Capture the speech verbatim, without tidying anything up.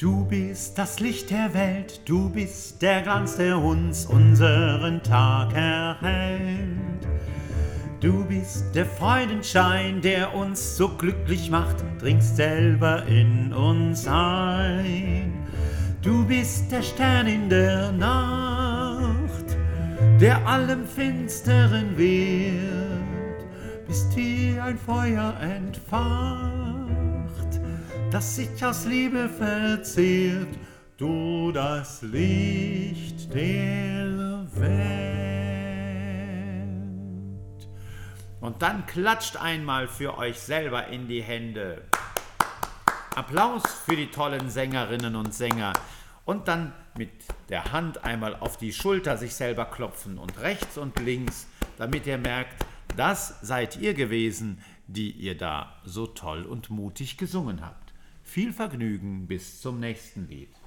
Du bist das Licht der Welt, du bist der Glanz, der uns unseren Tag erhält. Du bist der Freudenschein, der uns so glücklich macht, dringst selber in uns ein. Du bist der Stern in der Nacht, der allem Finsteren wehrt, bist wie ein Feuer entfacht, das sich aus Liebe verzehrt, du das Licht der Welt. Und dann klatscht einmal für euch selber in die Hände. Applaus für die tollen Sängerinnen und Sänger. Und dann mit der Hand einmal auf die Schulter sich selber klopfen und rechts und links, damit ihr merkt, das seid ihr gewesen, die ihr da so toll und mutig gesungen habt. Viel Vergnügen bis zum nächsten Lied.